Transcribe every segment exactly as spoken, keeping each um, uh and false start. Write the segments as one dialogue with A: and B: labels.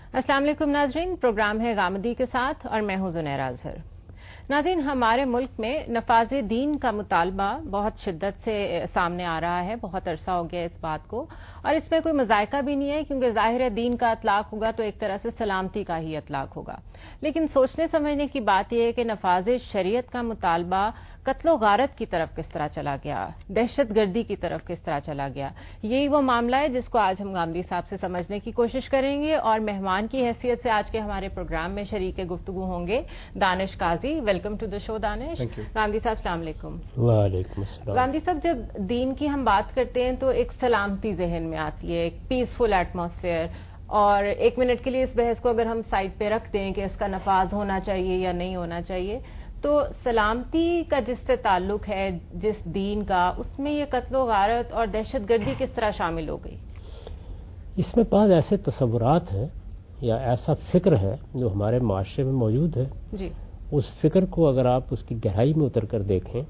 A: अस्सलाम वालेकुम नाज़रीन, प्रोग्राम है गामदी के साथ और मैं हूं ज़ुनैरा अज़हर। नाज़रीन, हमारे मुल्क में नफाज़े दीन का मुतालबा बहुत शिद्दत से सामने आ रहा है। बहुत अरसा हो गया इस बात को, और इसमें कोई मजायका भी नहीं है, क्योंकि ज़ाहिर है दीन का अतलाक होगा तो एक तरह से सलामती का ही अतलाक होगा। लेकिन सोचने समझने की बात यह है कि नफाज़े शरीयत का मुतालबा कत्लो गारत की तरफ किस तरह चला गया, दहशत गर्दी की तरफ किस तरह चला गया। यही वो मामला है जिसको आज हम गांधी साहब से समझने की कोशिश करेंगे, और मेहमान की हैसियत से आज के हमारे प्रोग्राम में शरीक गुफ्तगू होंगे Danish Qazi. Welcome to the show Danish. Gandhi साहब अस्सलाम वालेकुम।
B: वालेकुम अस्सलाम।
A: गांधी साहब, जब दीन की हम बात करते हैं तो एक सलामती जहन में आती है, एक पीसफुल एटमॉस्फेयर, और एक मिनट के लिए इस बहस को अगर हम साइड पे रख दें कि इसका नफाज होना चाहिए या नहीं होना चाहिए, तो सलामती का जिससे ताल्लुक है, जिस दीन का, उसमें ये कत्लो गारत और दहशत गर्दी किस तरह शामिल हो गई?
B: इसमें बाद ऐसे तसव्वुरात हैं या ऐसा फिक्र है जो हमारे माशरे में मौजूद है
A: जी।
B: उस फिक्र को अगर आप उसकी गहराई में उतर कर देखें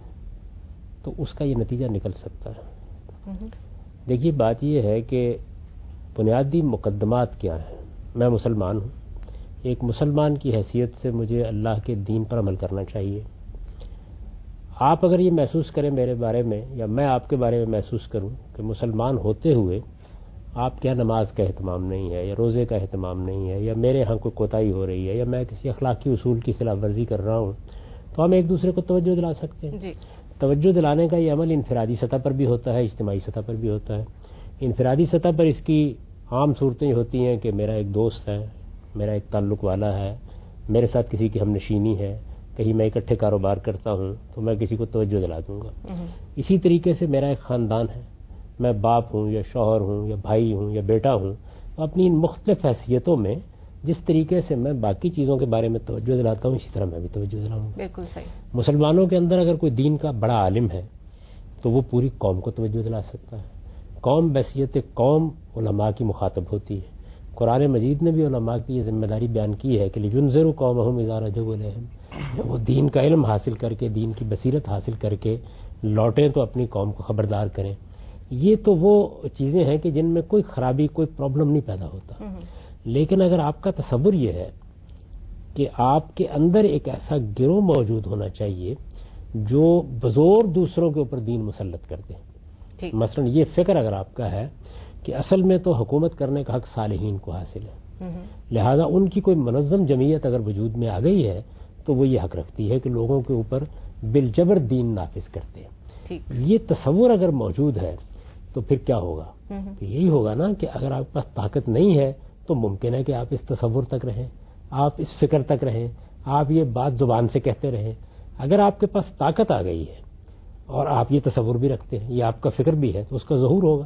B: तो उसका ये नतीजा निकल सकता है। देखिए, बात यह है कि बुनियादी मुकद्दमात क्या है। मैं मुसलमान हूँ, एक मुसलमान की हैसियत से मुझे अल्लाह के दीन पर अमल करना चाहिए। आप अगर ये महसूस करें मेरे बारे में, या मैं आपके बारे में महसूस करूं कि मुसलमान होते हुए आपके यहाँ नमाज का एहतमाम नहीं है, या रोज़े का एहतमाम नहीं है, या मेरे यहाँ कोई कोताही हो रही है, या मैं किसी अखलाकी उसूल की खिलाफ वर्जी कर रहा हूँ, तो हम एक दूसरे को तवज्जो दिला सकते हैं।
A: जी।
B: तवज्जो दिलाने का ये अमल इनफरादी सतह पर भी होता है, इज्तिमाई सतह पर भी होता है। इनफरादी सतह पर इसकी आम सूरतें होती हैं कि मेरा एक दोस्त है, मेरा एक ताल्लुक वाला है, मेरे साथ किसी की हमनशीनी है, कहीं मैं इकट्ठे कारोबार करता हूँ तो मैं किसी को तवज्जो दिला दूंगा। इसी तरीके से मेरा एक ख़ानदान है, मैं बाप हूँ या शौहर हूँ या भाई हूँ या बेटा हूँ, तो अपनी इन मुख्तलिफ हैसियतों में जिस तरीके से मैं बाकी चीज़ों के बारे में तवज्जो दिलाता हूँ, इसी तरह मैं भी तवज्जो दिलाऊंगा।
A: बिल्कुल सही।
B: मुसलमानों के अंदर अगर कोई दीन का बड़ा आलिम है तो वो पूरी कौम को तवज्जो दिला सकता है। कौम बहसियत कौम उलमा की मुखातब होती है। कुरान मजीद ने भी उलमा की ये जिम्मेदारी बयान की है कि लियुनज़िरु कौमहुम इज़ा रजऊ इलैहिम, वो दीन का इल्म हासिल करके, दीन की बसीरत हासिल करके लौटें तो अपनी कौम को खबरदार करें। ये तो वो चीज़ें हैं कि जिनमें कोई खराबी, कोई प्रॉब्लम नहीं पैदा होता। लेकिन अगर आपका तसव्वुर ये है कि आपके अंदर एक ऐसा गिरोह मौजूद होना चाहिए जो बज़ोर दूसरों के ऊपर दीन मुसल्लत कर दे, मसलन ये फिक्र अगर आपका है कि असल में तो हुकूमत करने का हक सालिहीन को हासिल है, लिहाजा उनकी कोई मुनज़्ज़म जमीयत अगर वजूद में आ गई है तो वो ये हक रखती है कि लोगों के ऊपर बिलजबर दीन नाफिज करते हैं। ये तसव्वुर अगर मौजूद है तो फिर क्या होगा? तो यही होगा ना कि अगर आपके पास ताकत नहीं है तो मुमकिन है कि आप इस तसव्वुर तक रहें, आप इस फिक्र तक रहें, आप ये बात जुबान से कहते रहें। अगर आपके पास ताकत आ गई है और आप ये तसव्वुर भी रखते हैं, ये आपका फिक्र भी है, तो उसका ज़हूर होगा।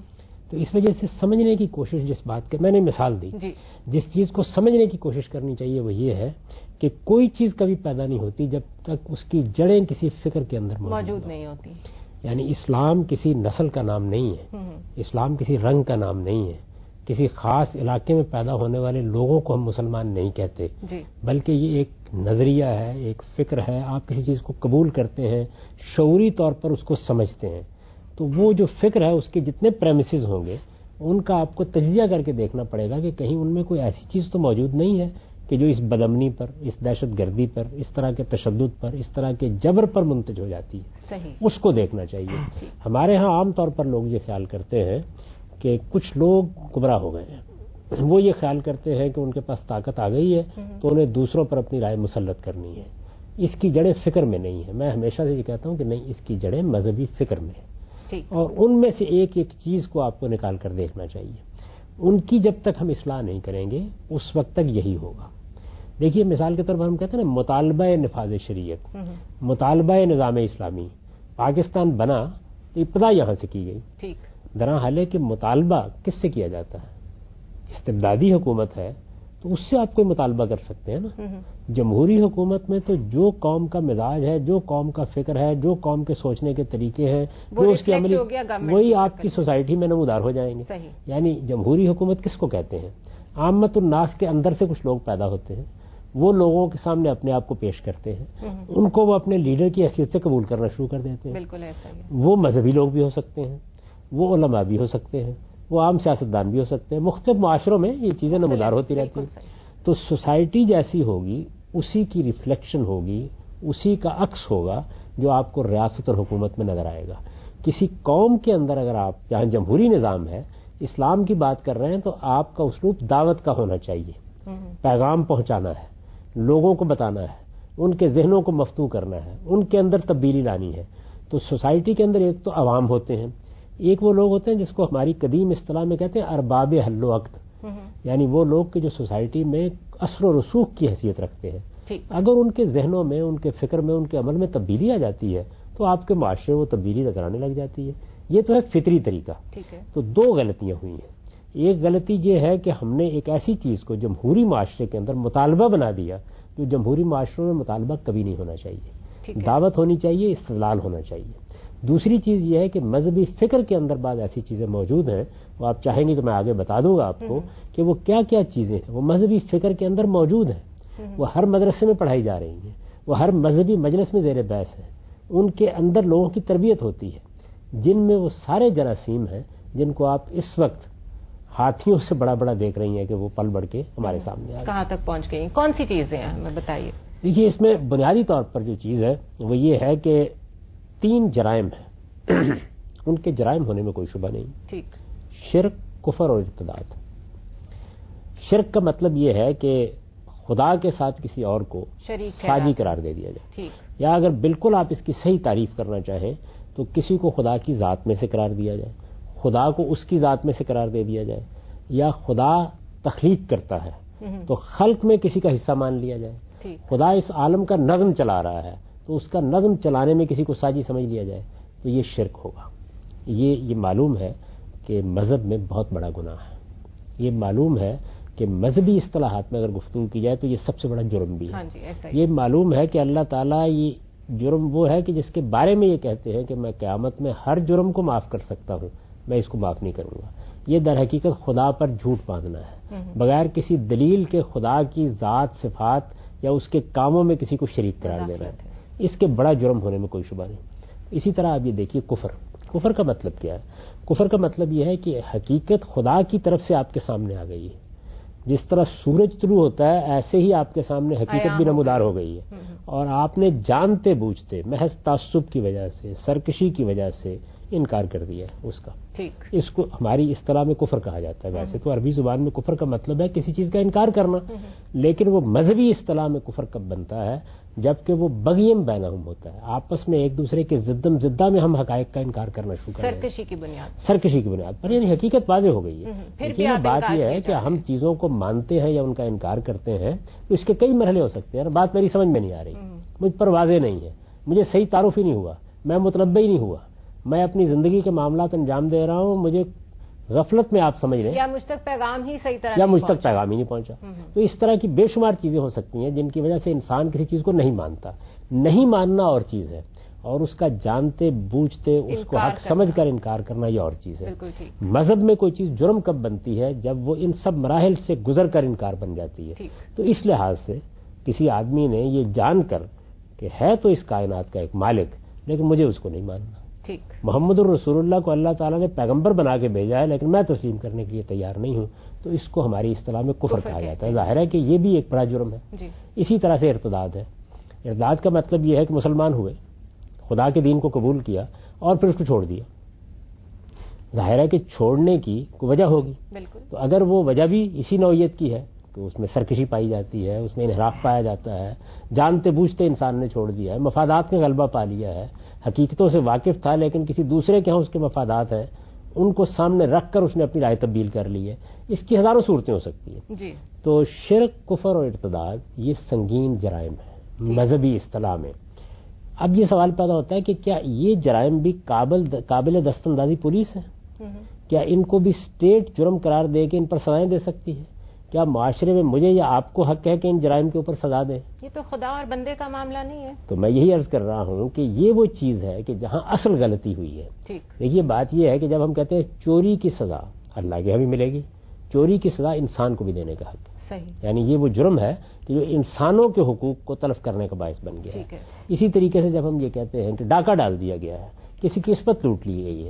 B: तो इस वजह से समझने की कोशिश, जिस बात के मैंने मिसाल दी, जिस चीज़ को समझने की कोशिश करनी चाहिए वो ये है कि कोई चीज़ कभी पैदा नहीं होती जब तक उसकी जड़ें किसी फिक्र के अंदर
A: मौजूद नहीं होती।
B: यानी इस्लाम किसी नस्ल का नाम नहीं है, इस्लाम किसी रंग का नाम नहीं है, किसी खास इलाके में पैदा होने वाले लोगों को हम मुसलमान नहीं कहते, बल्कि ये एक नज़रिया है, एक फिक्र है। आप किसी चीज़ को कबूल करते हैं, शऊरी तौर पर उसको समझते हैं, तो वो जो फिक्र है उसके जितने प्रेमिसेस होंगे उनका आपको तज्जिया करके देखना पड़ेगा कि कहीं उनमें कोई ऐसी चीज़ तो मौजूद नहीं है कि जो इस बदअमनी पर, इस दहशत गर्दी पर, इस तरह के तशद्दुद पर, इस तरह के जबर पर मुंतज हो जाती है।
A: सही।
B: उसको देखना चाहिए। हमारे यहाँ आम तौर पर लोग ये ख्याल करते हैं कि कुछ लोग गुमराह हो गए हैं, वो ये ख्याल करते हैं कि उनके पास ताकत आ गई है तो उन्हें दूसरों पर अपनी राय मुसल्लत करनी है। इसकी जड़ें फिक्र में नहीं है। मैं हमेशा से ये कहता हूँ कि नहीं, इसकी जड़ें मजहबी फिक्र में है, और उनमें से एक एक चीज़ को आपको निकाल कर देखना चाहिए। उनकी जब तक हम इस्लाह नहीं करेंगे उस वक्त तक यही होगा। देखिए, मिसाल के तौर पर हम कहते हैं ना, मुतालबा निफाज शरीयत, मुतालबा निज़ाम इस्लामी। पाकिस्तान बना तो इब्तदा यहाँ से की गई।
A: ठीक।
B: दरअसल हाल है कि मुतालबा किससे किया जाता है? इस्तिबदादी हुकूमत है तो उससे आप कोई मुतालबा कर सकते हैं ना। जमहूरी हुकूमत में तो जो कौम का मिजाज है, जो कौम का फिक्र है, जो कौम के सोचने के तरीके हैं, जो उसकी अमली, वही आपकी सोसाइटी में नमूदार हो जाएंगे। यानी जमहूरी हुकूमत किसको कहते हैं? आमतुन नास के अंदर से कुछ लोग पैदा होते हैं, वो लोगों के सामने अपने आप को पेश करते हैं, उनको वो अपने लीडर की हैसियत से कबूल करना शुरू कर देते हैं।
A: बिल्कुल ऐसा ही है।
B: वो मजहबी लोग भी हो सकते हैं, वो उलमा भी हो सकते हैं, وہ عام سیاستدان بھی ہو سکتے ہیں. مختلف معاشروں میں یہ چیزیں نمودار ہوتی رہتی ہیں. تو سوسائٹی جیسی ہوگی اسی کی ریفلیکشن ہوگی, اسی کا عکس ہوگا جو آپ کو ریاست اور حکومت میں نظر آئے گا. کسی قوم کے اندر اگر آپ جہاں جمہوری نظام ہے, اسلام کی بات کر رہے ہیں, تو آپ کا اسلوب دعوت کا ہونا چاہیے, پیغام پہنچانا ہے, لوگوں کو بتانا ہے, ان کے ذہنوں کو مفتوح کرنا ہے, ان کے اندر تبدیلی لانی ہے. تو سوسائٹی کے اندر ایک تو عوام ہوتے ہیں, ایک وہ لوگ ہوتے ہیں جس کو ہماری قدیم اصطلاح میں کہتے ہیں ارباب حل و عقد, یعنی وہ لوگ کہ جو سوسائٹی میں اثر و رسوخ کی حیثیت رکھتے ہیں. اگر ان کے ذہنوں میں, ان کے فکر میں, ان کے عمل میں تبدیلی آ جاتی ہے تو آپ کے معاشرے میں وہ تبدیلی نظر آنے لگ جاتی ہے. یہ تو ہے فطری طریقہ. تو دو غلطیاں ہوئی ہیں. ایک غلطی یہ ہے کہ ہم نے ایک ایسی چیز کو جمہوری معاشرے کے اندر مطالبہ بنا دیا جو جمہوری معاشروں میں مطالبہ کبھی نہیں ہونا چاہیے. دعوت ہونی چاہیے, استدلال ہونا چاہیے. دوسری چیز یہ ہے کہ مذہبی فکر کے اندر بعض ایسی چیزیں موجود ہیں, وہ آپ چاہیں گے تو میں آگے بتا دوں گا آپ کو کہ وہ کیا کیا چیزیں ہیں وہ مذہبی فکر کے اندر موجود ہیں. وہ ہر مدرسے میں پڑھائی جا رہی ہیں, وہ ہر مذہبی مجلس میں زیر بحث ہیں. ان کے اندر لوگوں کی تربیت ہوتی ہے جن میں وہ سارے جراثیم ہیں جن کو آپ اس وقت ہاتھیوں سے بڑا بڑا دیکھ رہی ہیں کہ وہ پل بڑھ کے ہمارے سامنے آ گئی.
A: کہاں تک پہنچ گئی, کون سی چیزیں ہیں ہمیں بتائیے.
B: دیکھیے, اس میں بنیادی طور پر جو چیز ہے وہ یہ ہے کہ تین جرائم ہیں. ان کے جرائم ہونے میں کوئی شبہ نہیں.
A: ٹھیک.
B: شرک, کفر اور ارتداد. شرک کا مطلب یہ ہے کہ خدا کے ساتھ کسی اور کو ساجی قرار دے دیا جائے.
A: ٹھیک.
B: یا اگر بالکل آپ اس کی صحیح تعریف کرنا چاہیں تو کسی کو خدا کی ذات میں سے قرار دیا جائے, خدا کو اس کی ذات میں سے قرار دے دیا جائے, یا خدا تخلیق کرتا ہے تو خلق میں کسی کا حصہ مان لیا جائے. خدا اس عالم کا نظم چلا رہا ہے تو اس کا نظم چلانے میں کسی کو ساجی سمجھ لیا جائے تو یہ شرک ہوگا. یہ یہ معلوم ہے کہ مذہب میں بہت بڑا گناہ ہے. یہ معلوم ہے کہ مذہبی اصطلاحات میں اگر گفتگو کی جائے تو یہ سب سے بڑا جرم بھی ہے. یہ معلوم ہے کہ اللہ تعالیٰ یہ جرم وہ ہے کہ جس کے بارے میں یہ کہتے ہیں کہ میں قیامت میں ہر جرم کو معاف کر سکتا ہوں, میں اس کو معاف نہیں کروں گا. یہ در حقیقت خدا پر جھوٹ باندھنا ہے, بغیر کسی دلیل کے خدا کی ذات, صفات یا اس کے کاموں میں کسی کو شریک قرار دینا ہے. اس کے بڑا جرم ہونے میں کوئی شبہ نہیں. اسی طرح آپ یہ دیکھیے کفر. کفر کا مطلب کیا ہے؟ کفر کا مطلب یہ ہے کہ حقیقت خدا کی طرف سے آپ کے سامنے آ گئی ہے. جس طرح سورج طلوع ہوتا ہے ایسے ہی آپ کے سامنے حقیقت بھی نمودار ہو گئی ہے, اور آپ نے جانتے بوجھتے محض تعصب کی وجہ سے, سرکشی کی وجہ سے انکار کر دیا اس کا. اس کو ہماری اصطلاح میں کفر کہا جاتا ہے. ویسے تو عربی زبان میں کفر کا مطلب ہے کسی چیز کا انکار کرنا, لیکن وہ مذہبی اصطلاح میں کفر کب بنتا ہے جبکہ وہ بغیم بینہم ہوتا ہے, آپس میں ایک دوسرے کے زدم زدہ میں ہم حقائق کا انکار کرنا شروع کرتے ہیں,
A: سرکشی کی بنیاد
B: سرکشی کی بنیاد پر. یعنی حقیقت واضح ہو گئی ہے. لیکن بات یہ ہے کہ ہم چیزوں کو مانتے ہیں یا ان کا انکار کرتے ہیں تو اس کے کئی مرحلے ہو سکتے ہیں. بات میری سمجھ میں نہیں آ رہی, مجھ پر واضح نہیں ہے, مجھے صحیح تعارف ہی نہیں ہوا, میں متنبع ہی نہیں ہوا, میں اپنی زندگی کے معاملات انجام دے رہا ہوں, مجھے غفلت میں آپ سمجھ لیں,
A: یا مجھ تک پیغام ہی صحیح طرح
B: یا مجھ تک پیغام ہی نہیں پہنچا. تو اس طرح کی بے شمار چیزیں ہو سکتی ہیں جن کی وجہ سے انسان کسی چیز کو نہیں مانتا. نہیں ماننا اور چیز ہے, اور اس کا جانتے بوجھتے اس کو حق سمجھ کر انکار کرنا یہ اور چیز ہے. مذہب میں کوئی چیز جرم کب بنتی ہے؟ جب وہ ان سب مراحل سے گزر کر انکار بن جاتی ہے. تو اس لحاظ سے کسی آدمی نے یہ جان کر کہ ہے تو اس کائنات کا ایک مالک, لیکن مجھے اس کو نہیں ماننا. محمد الرسول اللہ کو اللہ تعالیٰ نے پیغمبر بنا کے بھیجا ہے لیکن میں تسلیم کرنے کے لیے تیار نہیں ہوں, تو اس کو ہماری اصطلاح میں کفر کہا جاتا ہے. ظاہر ہے کہ یہ بھی ایک بڑا جرم ہے. اسی طرح سے ارتداد ہے. ارتداد کا مطلب یہ ہے کہ مسلمان ہوئے, خدا کے دین کو قبول کیا اور پھر اس کو چھوڑ دیا. ظاہر ہے کہ چھوڑنے کی کوئی وجہ ہوگی, تو اگر وہ وجہ بھی اسی نوعیت کی ہے تو اس میں سرکشی پائی جاتی ہے, اس میں انحراف پایا جاتا ہے, جانتے بوجھتے انسان نے چھوڑ دیا ہے, مفادات کا غلبہ پا لیا ہے, حقیقتوں سے واقف تھا لیکن کسی دوسرے کے ہاں اس کے مفادات ہیں, ان کو سامنے رکھ کر اس نے اپنی رائے تبدیل کر لی ہے. اس کی ہزاروں صورتیں ہو سکتی ہیں.
A: جی.
B: تو شرک, کفر اور ارتداد یہ سنگین جرائم ہیں مذہبی اصطلاح میں. اب یہ سوال پیدا ہوتا ہے کہ کیا یہ جرائم بھی قابل قابل دست اندازی پولیس ہے؟ کیا ان کو بھی اسٹیٹ جرم قرار دے کے ان پر سزائیں دے سکتی ہے؟ کیا معاشرے میں مجھے یا آپ کو حق ہے کہ ان جرائم کے اوپر سزا دیں؟
A: یہ تو خدا اور بندے کا معاملہ نہیں ہے.
B: تو میں یہی عرض کر رہا ہوں کہ یہ وہ چیز ہے کہ جہاں اصل غلطی ہوئی ہے. دیکھیے بات یہ ہے کہ جب ہم کہتے ہیں چوری کی سزا اللہ کے یہاں بھی ملے گی, چوری کی سزا انسان کو بھی دینے کا حق ہے.
A: صحیح.
B: یعنی یہ وہ جرم ہے کہ جو انسانوں کے حقوق کو تلف کرنے کا باعث بن گیا ہے. اسی طریقے سے جب ہم یہ کہتے ہیں کہ ڈاکہ ڈال دیا گیا ہے, کسی کی عصمت لوٹ لی گئی ہے,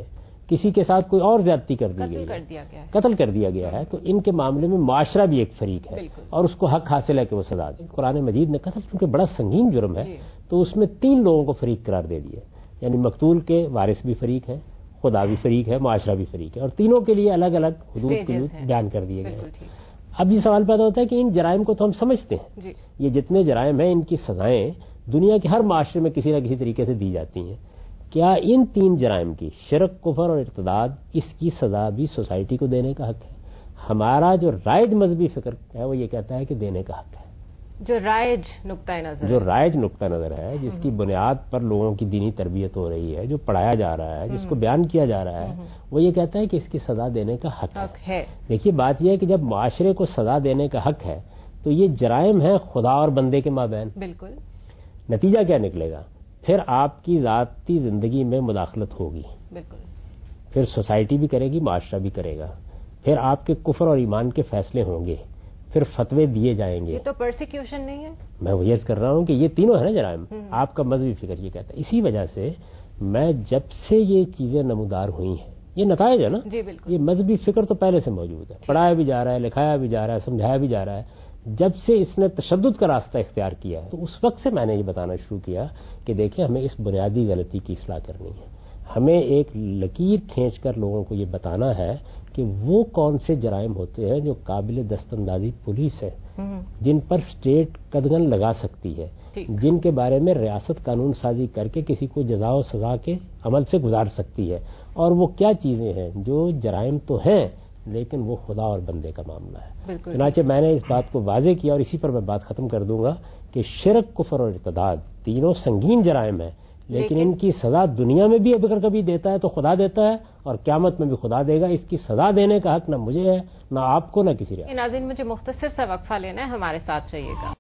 B: کسی کے ساتھ کوئی اور زیادتی کر دی گئی ہے، قتل کر دیا گیا ہے، تو ان کے معاملے میں معاشرہ بھی ایک فریق ہے اور اس کو حق حاصل ہے کہ وہ سزا دے۔ قرآن مجید نے قتل چونکہ بڑا سنگین جرم ہے تو اس میں تین لوگوں کو فریق قرار دے دیا، یعنی مقتول کے وارث بھی فریق ہے، خدا بھی فریق ہے، معاشرہ بھی فریق ہے، اور تینوں کے لیے الگ الگ حدود بیان کر دیے گئے ہیں۔ اب یہ سوال پیدا ہوتا ہے کہ ان جرائم کو تو ہم سمجھتے ہیں، یہ جتنے جرائم ہیں ان کی سزائیں دنیا کے ہر معاشرے میں کسی نہ کسی طریقے سے دی جاتی ہیں، کیا ان تین جرائم کی شرک، کفر اور ارتداد، اس کی سزا بھی سوسائٹی کو دینے کا حق ہے؟ ہمارا جو رائج مذہبی فکر ہے وہ یہ کہتا ہے کہ دینے کا حق ہے،
A: جو رائج نقطہ نظر
B: جو رائج نقطہ نظر ہے، جس کی بنیاد پر لوگوں کی دینی تربیت ہو رہی ہے، جو پڑھایا جا رہا ہے، جس کو بیان کیا جا رہا ہے، وہ یہ کہتا ہے کہ اس کی سزا دینے کا حق ہے۔ دیکھیے بات یہ ہے کہ جب معاشرے کو سزا دینے کا حق ہے تو یہ جرائم ہیں خدا اور بندے کے مابین،
A: بالکل،
B: نتیجہ کیا نکلے گا؟ پھر آپ کی ذاتی زندگی میں مداخلت ہوگی،
A: بالکل،
B: پھر سوسائٹی بھی کرے گی، معاشرہ بھی کرے گا، پھر آپ کے کفر اور ایمان کے فیصلے ہوں گے، پھر فتوے دیے جائیں گے۔
A: یہ تو پرسیکیوشن نہیں ہے؟
B: میں وہ یہ کر رہا ہوں کہ یہ تینوں ہے نا جرائم، آپ کا مذہبی فکر یہ کہتا ہے۔ اسی وجہ سے میں جب سے یہ چیزیں نمودار ہوئی ہیں، یہ نتائج ہے نا،
A: جی بالکل،
B: یہ مذہبی فکر تو پہلے سے موجود ہے، پڑھایا بھی جا رہا ہے، لکھایا بھی جا رہا ہے، سمجھایا بھی جا رہا ہے۔ جب سے اس نے تشدد کا راستہ اختیار کیا ہے تو اس وقت سے میں نے یہ بتانا شروع کیا کہ دیکھیں ہمیں اس بنیادی غلطی کی اصلاح کرنی ہے، ہمیں ایک لکیر کھینچ کر لوگوں کو یہ بتانا ہے کہ وہ کون سے جرائم ہوتے ہیں جو قابل دست اندازی پولیس ہے، جن پر اسٹیٹ قدغن لگا سکتی ہے، جن کے بارے میں ریاست قانون سازی کر کے کسی کو جزا و سزا کے عمل سے گزار سکتی ہے، اور وہ کیا چیزیں ہیں جو جرائم تو ہیں لیکن وہ خدا اور بندے کا معاملہ ہے۔ چنانچہ میں نے اس بات کو واضح کیا اور اسی پر میں بات ختم کر دوں گا کہ شرک، کفر اور ارتداد تینوں سنگین جرائم ہیں، لیکن ان کی سزا دنیا میں بھی اگر کبھی دیتا ہے تو خدا دیتا ہے اور قیامت میں بھی خدا دے گا۔ اس کی سزا دینے کا حق نہ مجھے ہے، نہ آپ کو، نہ کسی ریاست۔
A: ناظرین مجھے مختصر سا وقفہ لینا ہے، ہمارے ساتھ رہیے گا۔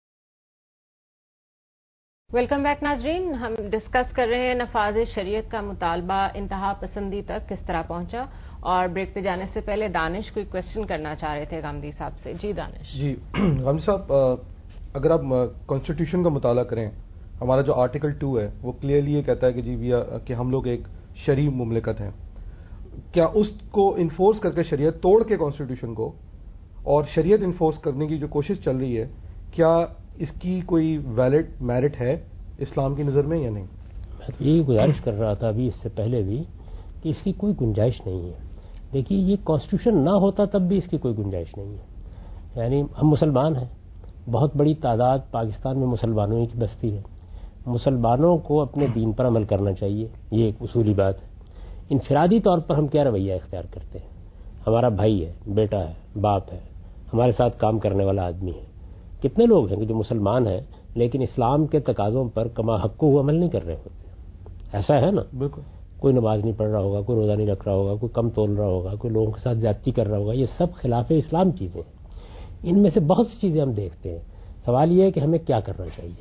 A: ویلکم بیک ناظرین، ہم ڈسکس کر رہے ہیں نفاذ شریعت کا مطالبہ انتہا پسندی تک کس طرح پہنچا، اور بریک پہ جانے سے پہلے دانش کوئی کوشچن کرنا چاہ رہے تھے غامدی صاحب سے۔ جی دانش۔
C: جی غامدی صاحب، اگر آپ کانسٹیٹیوشن کا مطالعہ کریں، ہمارا جو آرٹیکل ٹو ہے وہ کلیئرلی یہ کہتا ہے کہ جی کہ ہم لوگ ایک شرعی مملکت ہیں، کیا اس کو انفورس کر کے شریعت توڑ کے کانسٹیٹیوشن کو اور شریعت انفورس کرنے کی جو کوشش چل رہی ہے، کیا اس کی کوئی ویلڈ میرٹ ہے اسلام کی نظر میں یا نہیں؟
B: میں تو یہی گزارش کر رہا تھا ابھی اس سے پہلے بھی کہ اس کی کوئی گنجائش نہیں ہے۔ دیکھیے یہ کانسٹیٹیوشن نہ ہوتا تب بھی اس کی کوئی گنجائش نہیں ہے، یعنی ہم مسلمان ہیں، بہت بڑی تعداد پاکستان میں مسلمانوں کی بستی ہے، مسلمانوں کو اپنے دین پر عمل کرنا چاہیے، یہ ایک اصولی بات ہے۔ انفرادی طور پر ہم کیا رویہ اختیار کرتے ہیں؟ ہمارا بھائی ہے، بیٹا ہے، باپ ہے، ہمارے ساتھ کام کرنے والا آدمی ہے، کتنے لوگ ہیں کہ جو مسلمان ہیں لیکن اسلام کے تقاضوں پر کما حق کو عمل نہیں کر رہے ہوتے؟ ایسا ہے نا،
C: بالکل،
B: کوئی نماز نہیں پڑھ رہا ہوگا، کوئی روزہ نہیں رکھ رہا ہوگا، کوئی کم تول رہا ہوگا، کوئی لوگوں کے ساتھ زیادتی کر رہا ہوگا، یہ سب خلاف اسلام چیزیں ہیں۔ ان میں سے بہت سی چیزیں ہم دیکھتے ہیں، سوال یہ ہے کہ ہمیں کیا کرنا چاہیے؟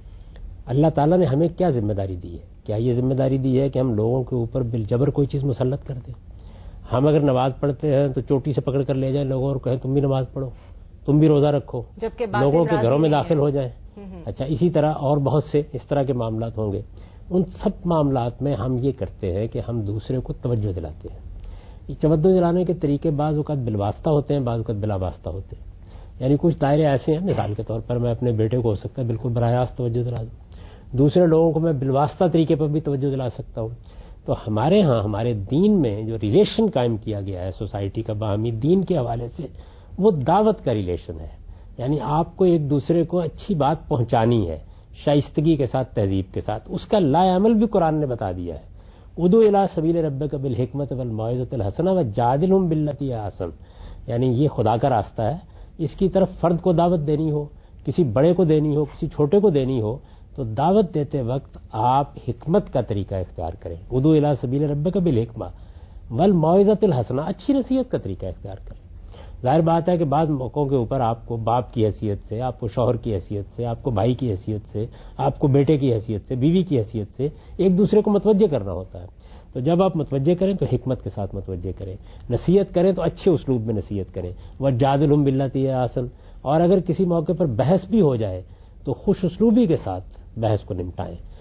B: اللہ تعالیٰ نے ہمیں کیا ذمہ داری دی ہے؟ کیا یہ ذمہ داری دی ہے کہ ہم لوگوں کے اوپر بالجبر کوئی چیز مسلط کر دیں؟ ہم اگر نماز پڑھتے ہیں تو چوٹی سے پکڑ کر لے جائیں لوگوں اور کہیں تم بھی نماز پڑھو، تم بھی روزہ رکھو، لوگوں کے گھروں میں داخل ہو جائیں؟ اچھا، اسی طرح اور بہت سے اس طرح کے معاملات ہوں گے۔ ان سب معاملات میں ہم یہ کرتے ہیں کہ ہم دوسرے کو توجہ دلاتے ہیں۔ یہ توجہ دلانے کے طریقے بعض اوقات بالواسطہ ہوتے ہیں، بعض اوقات بلا واسطہ ہوتے ہیں، یعنی کچھ دائرے ایسے ہیں، مثال کے طور پر میں اپنے بیٹے کو ہو سکتا ہے بالکل براہ راست توجہ دلا دوں، دوسرے لوگوں کو میں بالواسطہ طریقے پر بھی توجہ دلا سکتا ہوں۔ تو ہمارے ہاں ہمارے دین میں جو ریلیشن قائم کیا گیا ہے سوسائٹی کا باہمی دین کے حوالے سے، وہ دعوت کا ریلیشن ہے، یعنی آپ کو ایک دوسرے کو اچھی بات پہنچانی ہے شائستگی کے ساتھ، تہذیب کے ساتھ۔ اس کا لائے عمل بھی قرآن نے بتا دیا ہے، ادعو الی سبیل ربک بالحکمت والموعظۃ الحسنہ وجادلھم باللتی ہی احسن، یعنی یہ خدا کا راستہ ہے، اس کی طرف فرد کو دعوت دینی ہو، کسی بڑے کو دینی ہو، کسی چھوٹے کو دینی ہو، تو دعوت دیتے وقت آپ حکمت کا طریقہ اختیار کریں، ادعو الی سبیل ربک بالحکمہ والموعظۃ الحسنہ، اچھی نصیحت کا طریقہ اختیار کریں۔ ظاہر بات ہے کہ بعض موقعوں کے اوپر آپ کو باپ کی حیثیت سے، آپ کو شوہر کی حیثیت سے، آپ کو بھائی کی حیثیت سے، آپ کو بیٹے کی حیثیت سے، بیوی کی حیثیت سے ایک دوسرے کو متوجہ کرنا ہوتا ہے۔ تو جب آپ متوجہ کریں تو حکمت کے ساتھ متوجہ کریں، نصیحت کریں تو اچھے اسلوب میں نصیحت کریں، وجادلھم باللتی ہی احسن، اور اگر کسی موقع پر بحث بھی ہو جائے تو خوش اسلوبی کے ساتھ بحث کو نمٹائیں،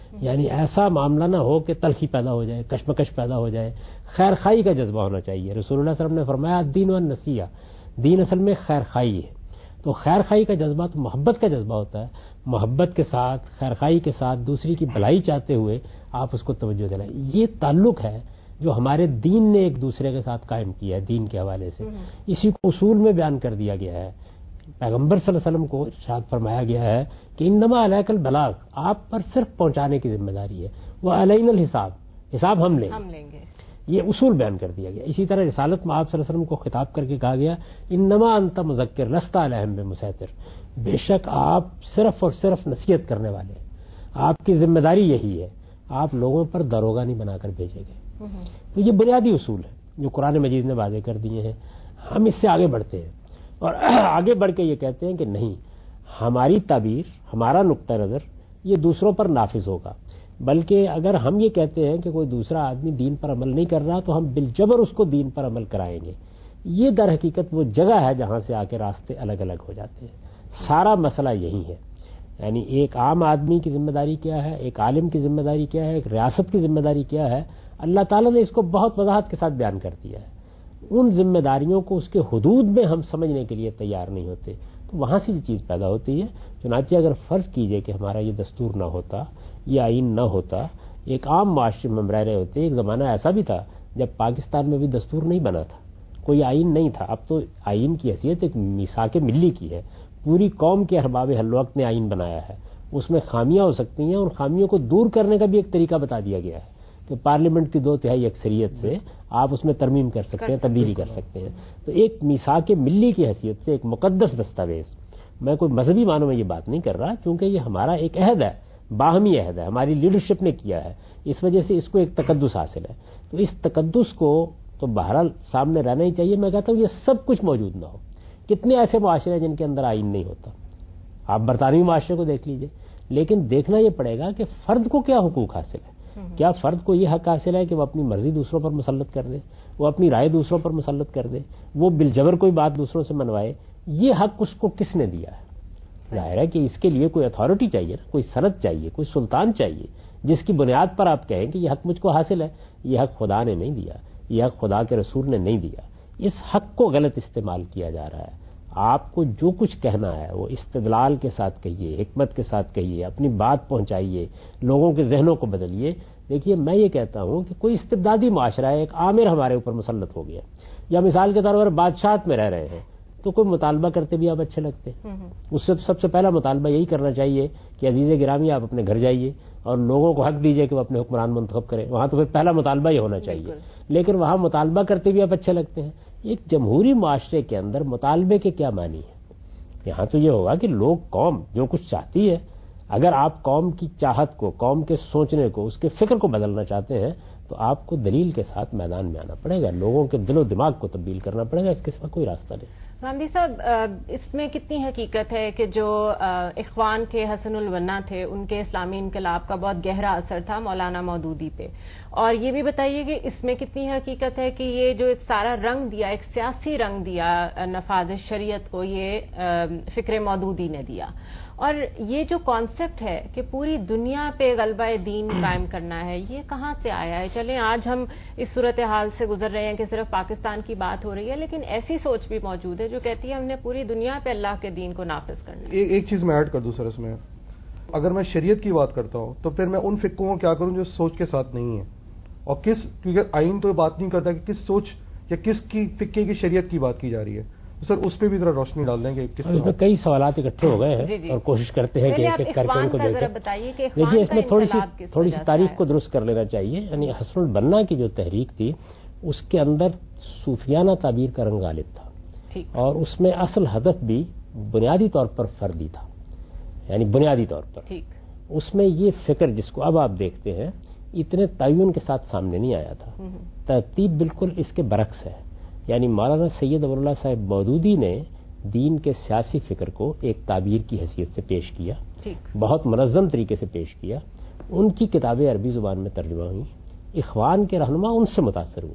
B: یعنی ایسا معاملہ نہ ہو کہ تلخی پیدا ہو جائے، کشمکش پیدا ہو جائے، خیر خائی کا جذبہ ہونا چاہیے. رسول اللہ صلی اللہ علیہ وسلم نے فرمایا دین و نصیحہ، دین اصل میں خیر خائی ہے. تو خیر خائی کا جذبہ تو محبت کا جذبہ ہوتا ہے. محبت کے ساتھ، خیر خائی کے ساتھ دوسری کی بھلائی چاہتے ہوئے آپ اس کو توجہ دلائیں. یہ تعلق ہے جو ہمارے دین نے ایک دوسرے کے ساتھ قائم کیا ہے. دین کے حوالے سے اسی کو اصول میں بیان کر دیا گیا ہے. پیغمبر صلی اللہ علیہ وسلم کو ارشاد فرمایا گیا ہے کہ انما علیک البلاغ، آپ پر صرف پہنچانے کی ذمہ داری ہے، وہ علینا الحساب، حساب ہم لیں گے. یہ اصول بیان کر دیا گیا. اسی طرح رسالت میں آپ صلی اللہ علیہ وسلم کو خطاب کر کے کہا گیا انما انت مذکر لست علیہم بمسیطر، بے شک آپ صرف اور صرف نصیحت کرنے والے ہیں، آپ کی ذمہ داری یہی ہے، آپ لوگوں پر داروغہ نہیں بنا کر بھیجے گئے. تو یہ بنیادی اصول ہے جو قرآن مجید نے واضح کر دیے ہیں. ہم اس سے آگے بڑھتے ہیں اور آگے بڑھ کے یہ کہتے ہیں کہ نہیں، ہماری تعبیر، ہمارا نقطہ نظر یہ دوسروں پر نافذ ہوگا، بلکہ اگر ہم یہ کہتے ہیں کہ کوئی دوسرا آدمی دین پر عمل نہیں کر رہا تو ہم بالجبر اس کو دین پر عمل کرائیں گے. یہ در حقیقت وہ جگہ ہے جہاں سے آ کے راستے الگ الگ ہو جاتے ہیں. سارا مسئلہ یہی ہے. یعنی ایک عام آدمی کی ذمہ داری کیا ہے، ایک عالم کی ذمہ داری کیا ہے، ایک ریاست کی ذمہ داری کیا ہے، اللہ تعالیٰ نے اس کو بہت وضاحت کے ساتھ بیان کر دیا ہے. ان ذمہ داریوں کو اس کے حدود میں ہم سمجھنے کے لیے تیار نہیں ہوتے تو وہاں سے یہ چیز پیدا ہوتی ہے. چنانچہ اگر فرض کیجئے کہ ہمارا یہ دستور نہ ہوتا، یہ آئین نہ ہوتا، ایک عام معاشرے میں ہم رہ رہے ہوتے. ایک زمانہ ایسا بھی تھا جب پاکستان میں بھی دستور نہیں بنا تھا، کوئی آئین نہیں تھا. اب تو آئین کی حیثیت ایک میثاق ملی کی ہے. پوری قوم کے احباب حل وقت نے آئین بنایا ہے. اس میں خامیاں ہو سکتی ہیں، ان خامیوں کو دور کرنے کا بھی ایک طریقہ بتا دیا گیا ہے کہ پارلیمنٹ کی دو تہائی اکثریت سے آپ اس میں ترمیم کر سکتے ہیں، تبدیلی کر سکتے ہیں. تو ایک میثاق ملی کی حیثیت سے ایک مقدس دستاویز، میں کوئی مذہبی معنوں میں یہ بات نہیں کر رہا کیونکہ یہ ہمارا ایک عہد ہے، باہمی عہد ہے، ہماری لیڈرشپ نے کیا ہے، اس وجہ سے اس کو ایک تقدس حاصل ہے. تو اس تقدس کو تو بہرحال سامنے رہنا ہی چاہیے. میں کہتا ہوں یہ سب کچھ موجود نہ ہو. کتنے ایسے معاشرے ہیں جن کے اندر آئین نہیں ہوتا؟ آپ برطانوی معاشرے کو دیکھ لیجئے. لیکن دیکھنا یہ پڑے گا کہ فرد کو کیا حقوق حاصل ہے. کیا فرد کو یہ حق حاصل ہے کہ وہ اپنی مرضی دوسروں پر مسلط کر دے، وہ اپنی رائے دوسروں پر مسلط کر دے، وہ بالجبر کوئی بات دوسروں سے منوائے؟ یہ حق اس کو کس نے دیا ہے؟ ظاہر ہے کہ اس کے لیے کوئی اتھارٹی چاہیے نا، کوئی سند چاہیے، کوئی سلطان چاہیے جس کی بنیاد پر آپ کہیں کہ یہ حق مجھ کو حاصل ہے. یہ حق خدا نے نہیں دیا، یہ حق خدا کے رسول نے نہیں دیا. اس حق کو غلط استعمال کیا جا رہا ہے. آپ کو جو کچھ کہنا ہے وہ استدلال کے ساتھ کہیے، حکمت کے ساتھ کہیے، اپنی بات پہنچائیے، لوگوں کے ذہنوں کو بدلیے. دیکھیے میں یہ کہتا ہوں کہ کوئی استبدادی معاشرہ ہے، ایک آمر ہمارے اوپر مسلط ہو گیا، یا مثال کے طور پر بادشاہت میں رہ رہے ہیں تو کوئی مطالبہ کرتے بھی آپ اچھے لگتے ہیں. اس سے سب سے پہلا مطالبہ یہی کرنا چاہیے کہ عزیز گرامی آپ اپنے گھر جائیے اور لوگوں کو حق دیجیے کہ وہ اپنے حکمران منتخب کریں. وہاں تو پھر پہلا مطالبہ یہ ہونا چاہیے. لیکن وہاں مطالبہ کرتے بھی آپ اچھے لگتے ہیں. ایک جمہوری معاشرے کے اندر مطالبے کے کیا معنی ہے؟ یہاں تو یہ ہوگا کہ لوگ، قوم جو کچھ چاہتی ہے، اگر آپ قوم کی چاہت کو، قوم کے سوچنے کو، اس کے فکر کو بدلنا چاہتے ہیں تو آپ کو دلیل کے ساتھ میدان میں آنا پڑے گا، لوگوں کے دل و دماغ کو تبدیل کرنا پڑے گا. اس کے سوا کوئی راستہ نہیں.
A: غامدی صاحب، اس میں کتنی حقیقت ہے کہ جو اخوان کے حسن البنا تھے ان کے اسلامی انقلاب کا بہت گہرا اثر تھا مولانا مودودی پہ، اور یہ بھی بتائیے کہ اس میں کتنی حقیقت ہے کہ یہ جو سارا رنگ دیا، ایک سیاسی رنگ دیا نفاذ شریعت کو، یہ فکر مودودی نے دیا. اور یہ جو کانسیپٹ ہے کہ پوری دنیا پہ غلبہ دین قائم کرنا ہے، یہ کہاں سے آیا ہے؟ چلیں آج ہم اس صورتحال سے گزر رہے ہیں کہ صرف پاکستان کی بات ہو رہی ہے، لیکن ایسی سوچ بھی موجود ہے جو کہتی ہے ہم نے پوری دنیا پہ اللہ کے دین کو نافذ کرنا ہے.
C: ایک چیز میں ایڈ کر دوں سر اس میں، اگر میں شریعت کی بات کرتا ہوں تو پھر میں ان فقوں کو کیا کروں جو سوچ کے ساتھ نہیں ہے، اور کس، کیونکہ آئین تو بات نہیں کرتا کہ کس سوچ یا کس کی فقے کی شریعت کی بات کی جا رہی ہے. سر اس پہ بھی ذرا روشنی ڈال دیں گے. کس
B: طرح کئی سوالات اکٹھے ہو گئے ہیں اور کوشش کرتے ہیں کہ ایک ایک کر کے ان کو دیکھیں. دیکھیے اس میں تھوڑی سی تھوڑی سی تاریخ کو درست کر لینا چاہیے. یعنی حسن البنا کی جو تحریک تھی اس کے اندر صوفیانہ تعبیر کا رنگ غالب تھا، اور اس میں اصل ہدف بھی بنیادی طور پر فردی تھا. یعنی بنیادی طور پر اس میں یہ فکر جس کو اب آپ دیکھتے ہیں اتنے تعین کے ساتھ سامنے نہیں آیا تھا. ترتیب بالکل اس کے برعکس ہے. یعنی مولانا سید ابو اللہ صاحب مودودی نے دین کے سیاسی فکر کو ایک تعبیر کی حیثیت سے پیش کیا، بہت منظم طریقے سے پیش کیا. ان کی کتابیں عربی زبان میں ترجمہ ہوئیں. اخوان کے رہنما ان سے متاثر ہوئے ہیں.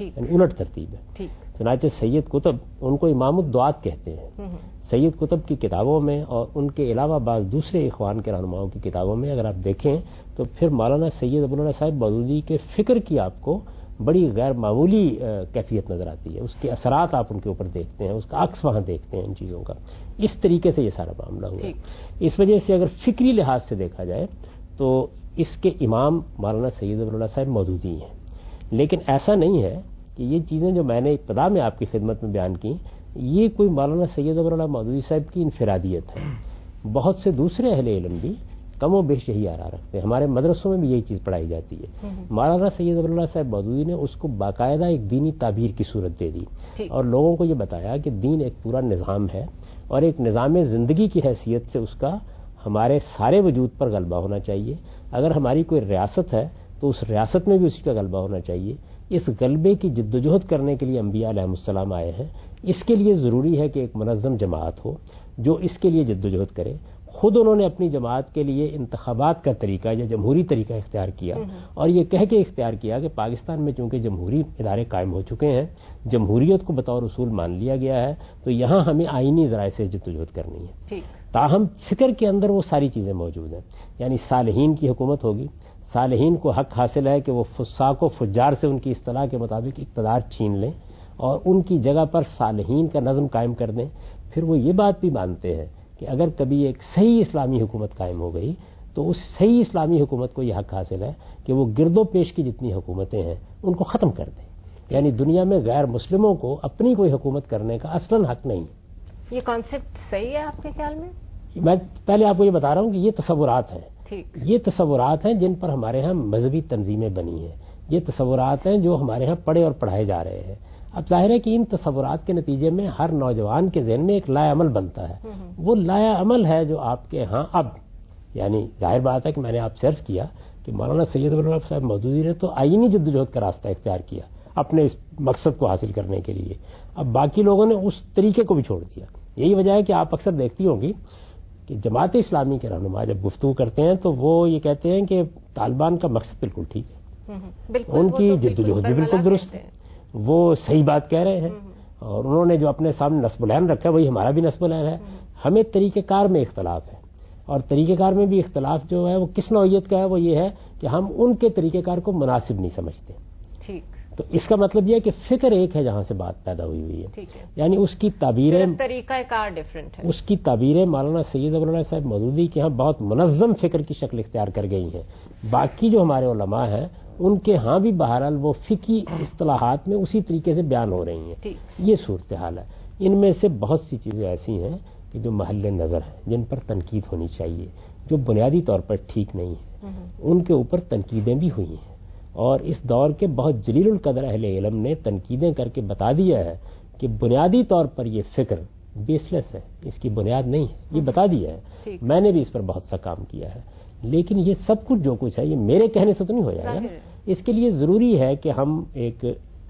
B: یعنی الٹ ترتیب ہے. چنانچہ سید قطب ان کو امام الدعات کہتے ہیں. سید قطب کی کتابوں میں اور ان کے علاوہ بعض دوسرے اخوان کے رہنماؤں کی کتابوں میں اگر آپ دیکھیں تو پھر مولانا سید ابو العلا صاحب مودودی کے فکر کی آپ کو بڑی غیر معمولی کیفیت نظر آتی ہے. اس کے اثرات آپ ان کے اوپر دیکھتے ہیں, اس کا عکس وہاں دیکھتے ہیں ان چیزوں کا. اس طریقے سے یہ سارا معاملہ ہوا. اس وجہ سے اگر فکری لحاظ سے دیکھا جائے تو اس کے امام مولانا سید ابو العلا صاحب مودودی ہیں. لیکن ایسا نہیں ہے کہ یہ چیزیں جو میں نے ابتدا میں آپ کی خدمت میں بیان کی یہ کوئی مولانا سید ابو العلا مودودی صاحب کی انفرادیت ہے. بہت سے دوسرے اہل علم بھی کم و بیش یہی آرا رکھتے ہیں. ہمارے مدرسوں میں بھی یہی چیز پڑھائی جاتی ہے. مولانا سید ابو العلا صاحب مودودی نے اس کو باقاعدہ ایک دینی تعبیر کی صورت دے دی اور لوگوں کو یہ بتایا کہ دین ایک پورا نظام ہے اور ایک نظام زندگی کی حیثیت سے اس کا ہمارے سارے وجود پر غلبہ ہونا چاہیے. اگر ہماری کوئی ریاست ہے تو اس ریاست میں بھی اسی کا غلبہ ہونا چاہیے. اس غلبے کی جدوجہد کرنے کے لیے انبیاء علیہ السلام آئے ہیں. اس کے لیے ضروری ہے کہ ایک منظم جماعت ہو جو اس کے لیے جدوجہد کرے. خود انہوں نے اپنی جماعت کے لیے انتخابات کا طریقہ یا جمہوری طریقہ اختیار کیا اور یہ کہہ کے اختیار کیا کہ پاکستان میں چونکہ جمہوری ادارے قائم ہو چکے ہیں, جمہوریت کو بطور اصول مان لیا گیا ہے, تو یہاں ہمیں آئینی ذرائع سے جدوجہد کرنی ہے. تاہم فکر کے اندر وہ ساری چیزیں موجود ہیں. یعنی صالحین کی حکومت ہوگی, صالحین کو حق حاصل ہے کہ وہ فساق و فجار سے ان کی اصطلاح کے مطابق اقتدار چھین لیں اور ان کی جگہ پر صالحین کا نظم قائم کر دیں. پھر وہ یہ بات بھی مانتے ہیں کہ اگر کبھی ایک صحیح اسلامی حکومت قائم ہو گئی تو اس صحیح اسلامی حکومت کو یہ حق حاصل ہے کہ وہ گرد و پیش کی جتنی حکومتیں ہیں ان کو ختم کر دیں. یعنی دنیا میں غیر مسلموں کو اپنی کوئی حکومت کرنے کا اصلاً حق نہیں.
A: یہ کانسیپٹ صحیح ہے آپ کے خیال میں؟
B: میں پہلے آپ کو یہ بتا رہا ہوں کہ یہ تصورات ہیں. یہ تصورات ہیں جن پر ہمارے ہاں مذہبی تنظیمیں بنی ہیں. یہ تصورات ہیں جو ہمارے ہاں پڑھے اور پڑھائے جا رہے ہیں. اب ظاہر ہے کہ ان تصورات کے نتیجے میں ہر نوجوان کے ذہن میں ایک لایا عمل بنتا ہے. وہ لایا عمل ہے جو آپ کے ہاں اب, یعنی ظاہر بات ہے کہ میں نے آپ سے عرض کیا کہ مولانا سید ابو العلا صاحب مودودی نے تو آئینی جدوجہد کا راستہ اختیار کیا اپنے اس مقصد کو حاصل کرنے کے لیے. اب باقی لوگوں نے اس طریقے کو بھی چھوڑ دیا. یہی وجہ ہے کہ آپ اکثر دیکھتی ہوں گی کہ جماعت اسلامی کے رہنما جب گفتگو کرتے ہیں تو وہ یہ کہتے ہیں کہ طالبان کا مقصد بالکل ٹھیک ہے, ان کی جدوجہد بھی بالکل درست ہے, وہ صحیح بات کہہ رہے ہیں اور انہوں نے جو اپنے سامنے نصب العین رکھا ہے وہی ہمارا بھی نصب العین ہے. ہمیں طریقہ کار میں اختلاف ہے اور طریقہ کار میں بھی اختلاف جو ہے وہ کس نوعیت کا ہے, وہ یہ ہے کہ ہم ان کے طریقہ کار کو مناسب نہیں سمجھتے. ٹھیک, تو اس کا مطلب یہ ہے کہ فکر ایک ہے جہاں سے بات پیدا ہوئی ہوئی ہے. یعنی اس کی تعبیریں
A: طریقہ کار ڈفرنٹ ہے.
B: اس کی تعبیریں مولانا سید ابو العلا صاحب مودودی کے ہاں بہت منظم فکر کی شکل اختیار کر گئی ہیں. باقی جو ہمارے علماء ہیں ان کے ہاں بھی بہرحال وہ فقہی اصطلاحات میں اسی طریقے سے بیان ہو رہی ہیں. یہ صورتحال ہے. ان میں سے بہت سی چیزیں ایسی ہیں کہ جو محل نظر ہیں, جن پر تنقید ہونی چاہیے, جو بنیادی طور پر ٹھیک نہیں ہے, ان کے اوپر تنقیدیں بھی ہوئی ہیں. اور اس دور کے بہت جلیل القدر اہل علم نے تنقیدیں کر کے بتا دیا ہے کہ بنیادی طور پر یہ فکر بیس لیس ہے, اس کی بنیاد نہیں ہے, یہ بتا دیا ہے. میں نے بھی اس پر بہت سا کام کیا ہے, لیکن یہ سب کچھ جو کچھ ہے یہ میرے کہنے سے تو نہیں ہو جائے گا. اس کے لیے ضروری ہے کہ ہم ایک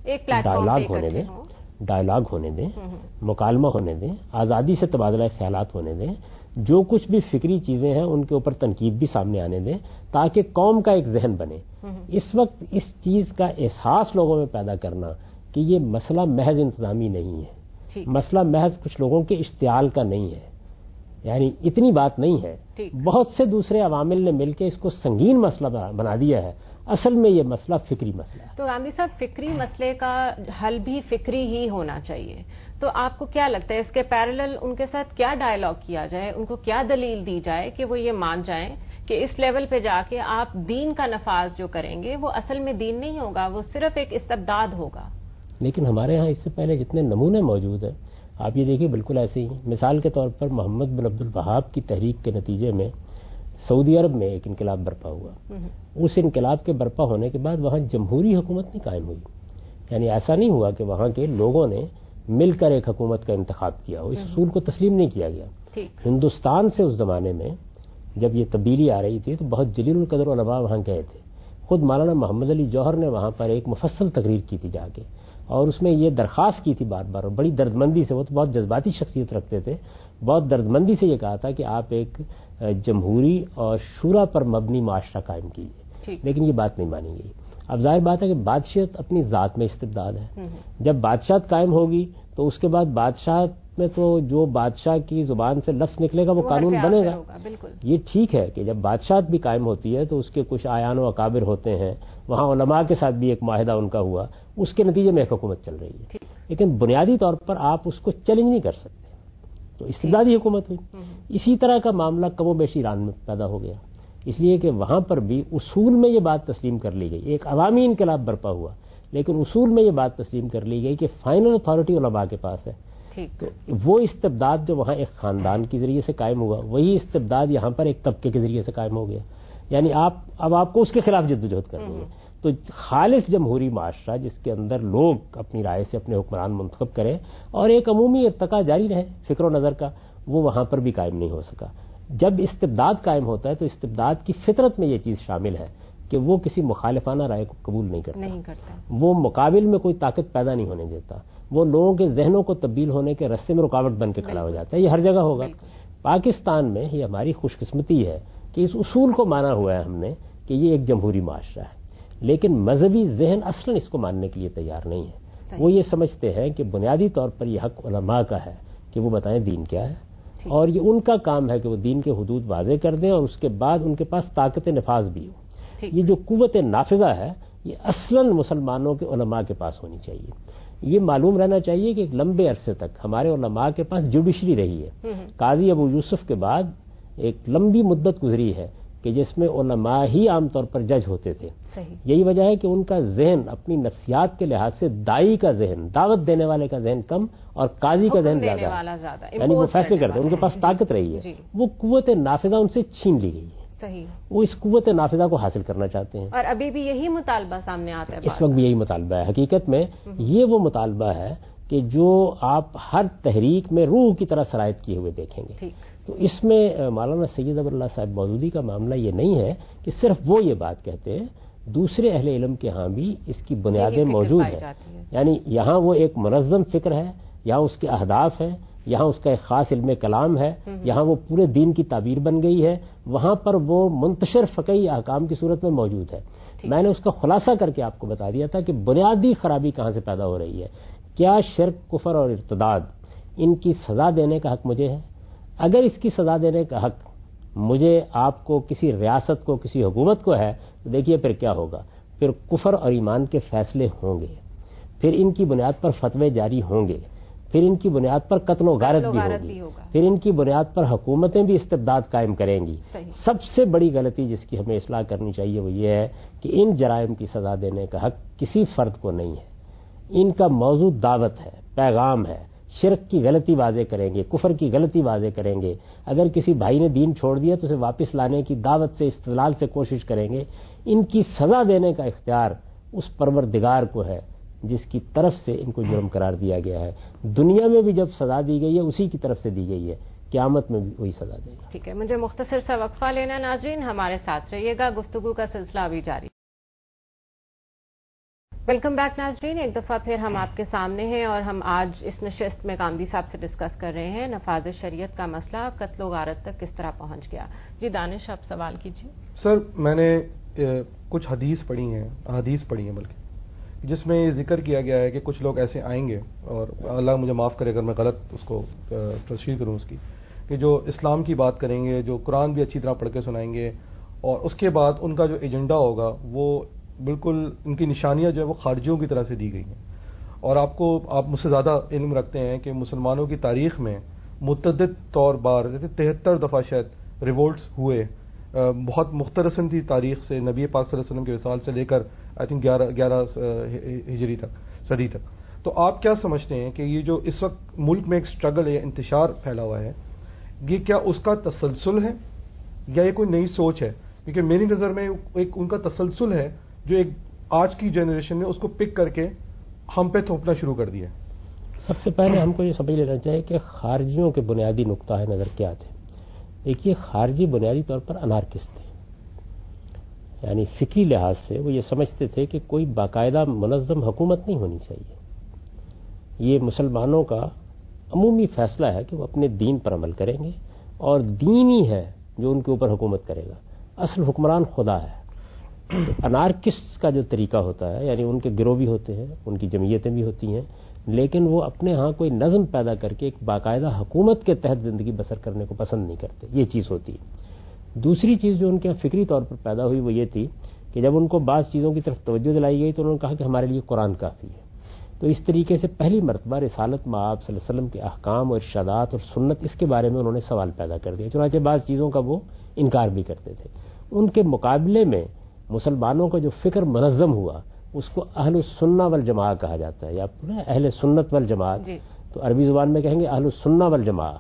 B: ڈائلاگ ہونے دیں, ڈائلاگ ہونے دیں, مکالمہ ہونے دیں, آزادی سے تبادلہ خیالات ہونے دیں, جو کچھ بھی فکری چیزیں ہیں ان کے اوپر تنقید بھی سامنے آنے دیں تاکہ قوم کا ایک ذہن بنے. اس وقت اس چیز کا احساس لوگوں میں پیدا کرنا کہ یہ مسئلہ محض انتظامی نہیں ہے, مسئلہ محض کچھ لوگوں کے اشتعال کا نہیں ہے, یعنی اتنی بات نہیں ہے. بہت سے دوسرے عوامل نے مل کے اس کو سنگین مسئلہ بنا دیا ہے. اصل میں یہ مسئلہ فکری مسئلہ ہے.
A: تو گاندھی صاحب, فکری مسئلے کا حل بھی فکری ہی ہونا چاہیے. تو آپ کو کیا لگتا ہے اس کے پیرالل ان کے ساتھ کیا ڈائلاگ کیا جائے, ان کو کیا دلیل دی جائے کہ وہ یہ مان جائیں کہ اس لیول پہ جا کے آپ دین کا نفاذ جو کریں گے وہ اصل میں دین نہیں ہوگا, وہ صرف ایک استبداد ہوگا.
B: لیکن ہمارے ہاں اس سے پہلے جتنے نمونے موجود ہیں آپ یہ دیکھیے بالکل ایسے ہی. مثال کے طور پر محمد بن عبد الوہاب کی تحریک کے نتیجے میں سعودی عرب میں ایک انقلاب برپا ہوا. اس انقلاب کے برپا ہونے کے بعد وہاں جمہوری حکومت نہیں قائم ہوئی. یعنی ایسا نہیں ہوا کہ وہاں کے لوگوں نے مل کر ایک حکومت کا انتخاب کیا ہو, اس اصول کو تسلیم نہیں کیا گیا. ہندوستان سے اس زمانے میں جب یہ تبدیلی آ رہی تھی تو بہت جلیل القدر علماء وہاں گئے تھے. خود مولانا محمد علی جوہر نے وہاں پر ایک مفصل تقریر کی تھی جا کے, اور اس میں یہ درخواست کی تھی بار بار, اور بڑی دردمندی سے, وہ تو بہت جذباتی شخصیت رکھتے تھے, بہت دردمندی سے یہ کہا تھا کہ آپ ایک جمہوری اور شورا پر مبنی معاشرہ قائم کیجیے. لیکن یہ بات نہیں مانی گئی. اب ظاہر بات ہے کہ بادشاہت اپنی ذات میں استبداد ہے. جب بادشاہت قائم ہوگی تو اس کے بعد بادشاہت میں تو جو بادشاہ کی زبان سے لفظ نکلے گا وہ قانون بنے گا. یہ ٹھیک ہے کہ جب بادشاہت بھی قائم ہوتی ہے تو اس کے کچھ آیان و اکابر ہوتے ہیں, وہاں علماء کے ساتھ بھی ایک معاہدہ ان کا ہوا, اس کے نتیجے میں ایک حکومت چل رہی ہے. لیکن بنیادی طور پر آپ اس کو چیلنج نہیں کر سکتے, تو استبدادی حکومت ہوئی. اسی طرح کا معاملہ کم و بیش ایران میں پیدا ہو گیا, اس لیے کہ وہاں پر بھی اصول میں یہ بات تسلیم کر لی گئی, ایک عوامی انقلاب برپا ہوا, لیکن اصول میں یہ بات تسلیم کر لی گئی کہ فائنل اتھارٹی علماء کے پاس ہے. تو وہ استبداد جو وہاں ایک خاندان کے ذریعے سے قائم ہوا, وہی استبداد یہاں پر ایک طبقے کے ذریعے سے قائم ہو گیا. یعنی آپ اب آپ کو اس کے خلاف جدوجہد کرنی ہے. تو خالص جمہوری معاشرہ جس کے اندر لوگ اپنی رائے سے اپنے حکمران منتخب کریں اور ایک عمومی ارتقا جاری رہے فکر و نظر کا, وہ وہاں پر بھی قائم نہیں ہو سکا. جب استبداد قائم ہوتا ہے تو استبداد کی فطرت میں یہ چیز شامل ہے کہ وہ کسی مخالفانہ رائے کو قبول نہیں کرتا, نہیں کرتا. وہ مقابل میں کوئی طاقت پیدا نہیں ہونے دیتا, وہ لوگوں کے ذہنوں کو تبدیل ہونے کے راستے میں رکاوٹ بن کے کھڑا ہو جاتا ہے. یہ ہر جگہ ہوگا. پاکستان میں یہ ہماری خوش قسمتی ہے کہ اس اصول کو مانا ہوا ہے ہم نے کہ یہ ایک جمہوری معاشرہ ہے, لیکن مذہبی ذہن اصلاً اس کو ماننے کے لیے تیار نہیں ہے. وہ یہ سمجھتے ہیں کہ بنیادی طور پر یہ حق علماء کا ہے کہ وہ بتائیں دین کیا ہے, اور یہ ان کا کام ہے کہ وہ دین کے حدود واضح کر دیں, اور اس کے بعد ان کے پاس طاقت نفاذ بھی ہو. یہ جو قوت نافذہ ہے یہ اصلاً مسلمانوں کے علماء کے پاس ہونی چاہیے. یہ معلوم رہنا چاہیے کہ ایک لمبے عرصے تک ہمارے علماء کے پاس جوڈیشری رہی ہے. قاضی ابو یوسف کے بعد ایک لمبی مدت گزری ہے کہ جس میں علماء ہی عام طور پر جج ہوتے تھے. یہی وجہ ہے کہ ان کا ذہن اپنی نفسیات کے لحاظ سے دائی کا ذہن, دعوت دینے والے کا ذہن کم اور قاضی کا ذہن زیادہ, یعنی وہ فیصلے کرتے ہیں, ان کے پاس طاقت رہی ہے. وہ قوت نافذہ ان سے چھین لی گئی ہے. وہ اس قوت نافذہ کو حاصل کرنا چاہتے ہیں,
A: اور ابھی بھی یہی مطالبہ سامنے آتا ہے.
B: اس وقت بھی یہی مطالبہ ہے. حقیقت میں یہ وہ مطالبہ ہے کہ جو آپ ہر تحریک میں روح کی طرح سرایت کیے ہوئے دیکھیں گے. تو اس میں مولانا سید ابر اللہ صاحب مودودی کا معاملہ یہ نہیں ہے کہ صرف وہ یہ بات کہتے ہیں, دوسرے اہل علم کے ہاں بھی اس کی بنیادیں موجود ہیں. یعنی یہاں وہ ایک منظم فکر ہے, یہاں اس کے اہداف ہیں, یہاں اس کا ایک خاص علم کلام ہے, یہاں وہ پورے دین کی تعبیر بن گئی ہے, وہاں پر وہ منتشر فقہی احکام کی صورت میں موجود ہے. میں نے اس کا خلاصہ کر کے آپ کو بتا دیا تھا کہ بنیادی خرابی کہاں سے پیدا ہو رہی ہے. کیا شرک, کفر اور ارتداد ان کی سزا دینے کا حق مجھے ہے؟ اگر اس کی سزا دینے کا حق مجھے, آپ کو, کسی ریاست کو, کسی حکومت کو ہے, تو دیکھیے پھر کیا ہوگا. پھر کفر اور ایمان کے فیصلے ہوں گے, پھر ان کی بنیاد پر فتوے جاری ہوں گے, پھر ان کی بنیاد پر قتل و غارت بھی ہوگی, پھر ان کی بنیاد پر حکومتیں بھی استبداد قائم کریں گی. سب سے بڑی غلطی جس کی ہمیں اصلاح کرنی چاہیے وہ یہ ہے کہ ان جرائم کی سزا دینے کا حق کسی فرد کو نہیں ہے. ان کا موضوع دعوت ہے, پیغام ہے. شرک کی غلطی واضح کریں گے, کفر کی غلطی واضح کریں گے. اگر کسی بھائی نے دین چھوڑ دیا تو اسے واپس لانے کی دعوت سے, استدلال سے کوشش کریں گے. ان کی سزا دینے کا اختیار اس پروردگار کو ہے جس کی طرف سے ان کو جرم قرار دیا گیا ہے. دنیا میں بھی جب سزا دی گئی ہے اسی کی طرف سے دی گئی ہے, قیامت میں بھی وہی سزا دے گا.
A: ٹھیک ہے, مجھے مختصر سا وقفہ لینا. ناظرین ہمارے ساتھ رہیے گا, گفتگو کا سلسلہ ابھی جاری. ویلکم بیک ناظرین, ایک دفعہ پھر ہم آپ کے سامنے ہیں اور ہم آج اس نشست میں غامدی صاحب سے ڈسکس کر رہے ہیں نفاذ شریعت کا مسئلہ قتل و غارت تک کس طرح پہنچ گیا. جی دانش, آپ سوال کیجیے.
C: سر, میں نے کچھ حدیث پڑھی ہیں, احادیث پڑھی ہیں بلکہ, جس میں یہ ذکر کیا گیا ہے کہ کچھ لوگ ایسے آئیں گے, اور اللہ مجھے معاف کرے اگر میں غلط اس کو تشریح کروں اس کی, کہ جو اسلام کی بات کریں گے, جو قرآن بھی اچھی طرح پڑھ کے سنائیں گے, اور اس کے بعد ان کا جو ایجنڈا ہوگا وہ بالکل ان کی نشانیاں جو ہے وہ خارجیوں کی طرح سے دی گئی ہیں. اور آپ کو, آپ مجھ سے زیادہ علم رکھتے ہیں کہ مسلمانوں کی تاریخ میں متعدد طور بار جیسے تہتر دفعہ شاید ریولٹس ہوئے, بہت مختصر تھی تاریخ سے, نبی پاک صلی اللہ علیہ وسلم کے وصال سے لے کر آئی تھنک گیارہ گیارہ ہجری تک, صدی تک. تو آپ کیا سمجھتے ہیں کہ یہ جو اس وقت ملک میں ایک اسٹرگل ہے, انتشار پھیلا ہوا ہے, یہ کیا اس کا تسلسل ہے یا یہ کوئی نئی سوچ ہے؟ کیونکہ میری نظر میں ایک ان کا تسلسل ہے جو ایک آج کی جنریشن نے اس کو پک کر کے ہم پہ تھوپنا شروع کر دیا.
B: سب سے پہلے ہم کو یہ سمجھ لینا چاہیے کہ خارجیوں کے بنیادی نقطہ نظر کیا تھے. دیکھیے, خارجی بنیادی طور پر انارکسٹ تھے, یعنی فکری لحاظ سے وہ یہ سمجھتے تھے کہ کوئی باقاعدہ منظم حکومت نہیں ہونی چاہیے. یہ مسلمانوں کا عمومی فیصلہ ہے کہ وہ اپنے دین پر عمل کریں گے, اور دین ہی ہے جو ان کے اوپر حکومت کرے گا. اصل حکمران خدا ہے. تو انارکسٹ کا جو طریقہ ہوتا ہے، یعنی ان کے گروہ بھی ہوتے ہیں، ان کی جمعیتیں بھی ہوتی ہیں، لیکن وہ اپنے ہاں کوئی نظم پیدا کر کے ایک باقاعدہ حکومت کے تحت زندگی بسر کرنے کو پسند نہیں کرتے، یہ چیز ہوتی ہے۔ دوسری چیز جو ان کے یہاں فکری طور پر پیدا ہوئی وہ یہ تھی کہ جب ان کو بعض چیزوں کی طرف توجہ دلائی گئی تو انہوں نے کہا کہ ہمارے لیے قرآن کافی ہے۔ تو اس طریقے سے پہلی مرتبہ رسالت مآب صلی اللہ علیہ وسلم کے احکام اور ارشادات اور سنت، اس کے بارے میں انہوں نے سوال پیدا کر دیا، چنانچہ بعض چیزوں کا وہ انکار بھی کرتے تھے۔ ان کے مقابلے میں مسلمانوں کا جو فکر منظم ہوا اس کو اہل السنہ والجماعہ کہا جاتا ہے، یا اہل سنت والجماعت،
A: جی۔
B: تو عربی زبان میں کہیں گے اہل السنہ والجماعہ۔